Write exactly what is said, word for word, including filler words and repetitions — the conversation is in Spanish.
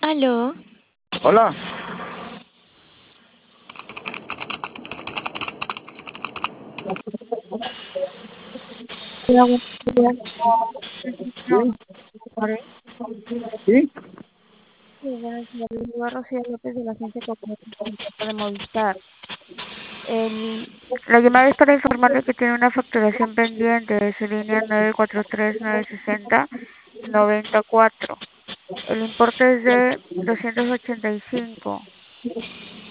Aló, Hola. hola, buenos días. No, Sí, ¿vale? sí. Sí, buenos días. Les digo a Rocío López de la Agencia Cosmética de Movistar. El, la llamada es para informarle que tiene una facturación pendiente de su línea nueve cuatro tres nueve seis cero nueve cuatro. El importe es de doscientos ochenta y cinco.